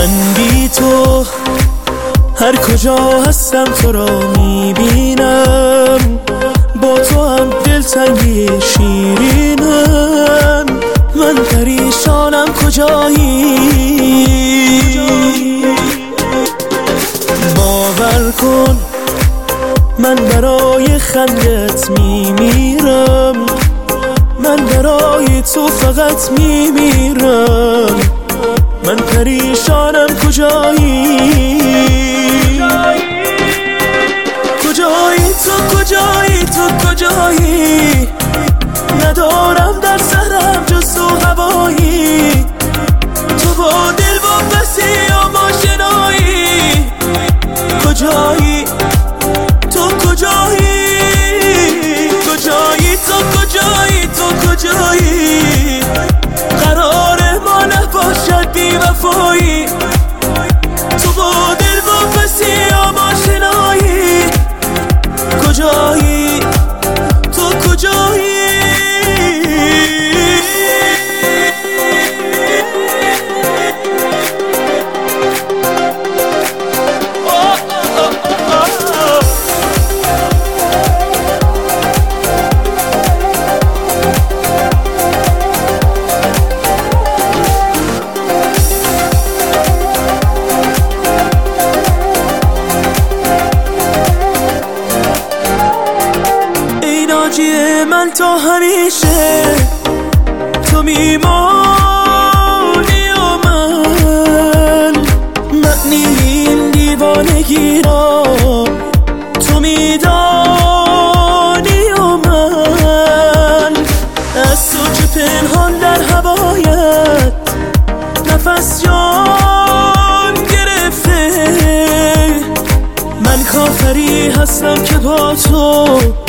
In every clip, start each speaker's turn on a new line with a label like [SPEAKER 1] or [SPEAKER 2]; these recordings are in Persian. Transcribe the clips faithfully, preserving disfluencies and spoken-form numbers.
[SPEAKER 1] من بی تو هر کجا هستم تو را میبینم، با تو هم دلتنگی شیرینم. من پریشانم کجایی، باور کن من برای خندت میمیرم، من برای تو فقط میمیرم. من پریشانم کجایی، کجایی تو، کجایی تو، کجایی؟ ندارم در سرم جز تو هوایی، تو با دل واپسی یا آشنایی. کجایی تو، کجایی؟ کجایی تو، کجایی تو، کجایی؟ قرار ما نباشد بی وفایی، تو با دل واپسی یا آشنایی. کجایی تو، کجایی؟ من تا همیشه تو میمانی و من معنی این دیوانگی را تو میدانی و من از تو که پنهان در هوایت نفس جان گرفته. من کافری هستم که با تو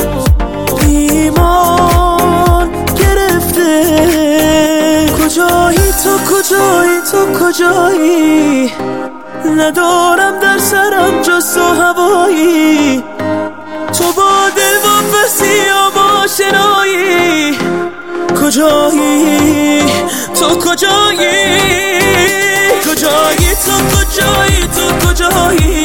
[SPEAKER 1] ایمان گرفته. کجایی تو، کجایی تو، کجایی؟ ندارم در سرم جز تو هوایی، تو با دل واپسی یا آشنایی. کجایی تو، کجایی؟ کجایی تو، کجایی تو، کجایی؟